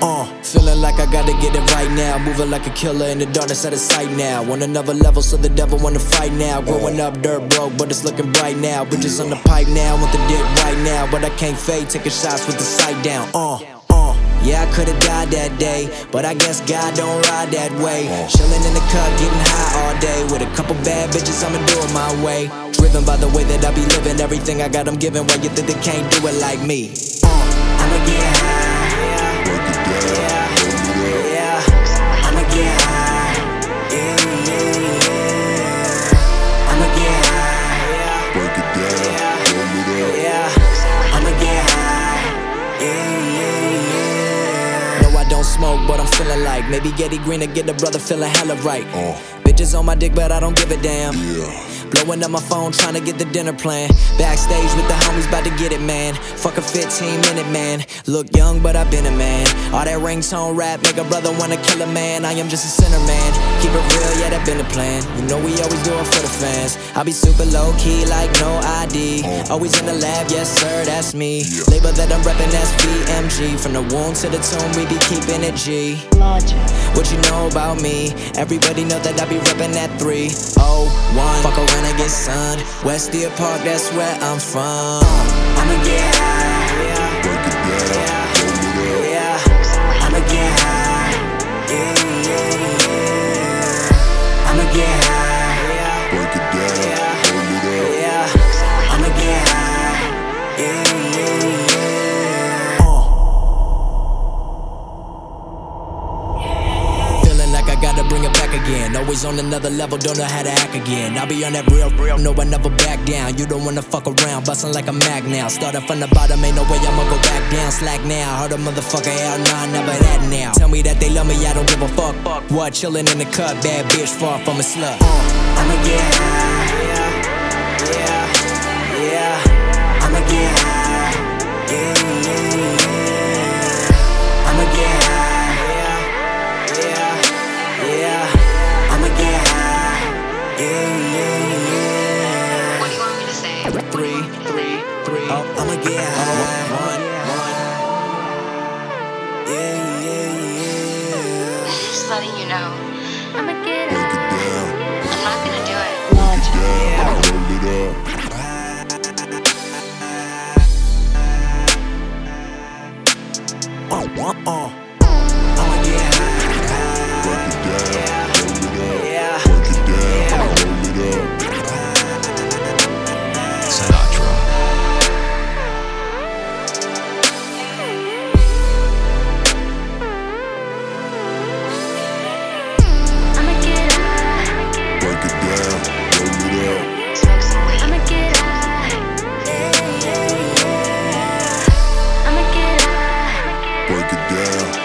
Feeling like I gotta get it right now. Moving like a killer in the darkness out of sight now. On another level, so the devil wanna fight now. Growing up dirt broke, but it's looking bright now. Bitches on the pipe now, want the dick right now. But I can't fade, taking shots with the sight down. Yeah, I could've died that day, but I guess God don't ride that way. Chillin' in the cut, getting high all day. With a couple bad bitches, I'ma do it my way. Driven by the way that I be living, everything I got I'm giving. When you think they can't do it like me, I'ma get high. Yeah, I'ma get high. I'ma get high. Break it down, Yeah, I'ma get high. No, I don't smoke, but I'm feeling like maybe Getty Green to get the brother feeling hella right. Bitches on my dick, but I don't give a damn. Blowing up my phone, trying to get the dinner plan. Backstage with the homies, about to get it, man. Fuck a 15-minute man. Look young, but I've been a man. All that ringtone rap make a brother wanna kill a man. I am just a sinner, man. Keep it real, yeah, that been the plan. You know we always do it for the fans. I be super low-key, like no ID. Always in the lab, yes sir, that's me. Label that I'm reppin', that's BMG. From the womb to the tomb, we be keeping it G. What you know about me? Everybody know that I be reppin' that 301. Fuck around and get sunned. West Deer Park, that's where I'm from. I'ma get high. Yeah, I'ma get high. I'ma get high. break it down, hold it up. Yeah, I'ma get high. Feeling like I gotta bring it back again. Always on another level, don't know how to act again. I'll be on that real, no, I never back down. You don't wanna fuck around, bustin' like a Mac now. Started from the bottom, ain't no way I'ma go back down. Slack now, heard a motherfucker out, nah, never that now. Tell me that they love me, I don't give a fuck. What, chillin' in the cut, bad bitch, far from a slut. I'ma get high. Yeah, I'ma get high. I'ma get high. Yeah, I'ma get high. What do you want me to say? 3. Oh, I'ma get high. 1. Just letting you know. I'ma get Break it high. down, I'm not gonna do it. break it down, hold it up. I'ma get high. Break it down, hold it up. Yeah. Break it down, hold it up. Sinatra. I'ma get high. Break it down, hold it up. Smoke some weed. I'ma get high. I'ma get high. Break it down.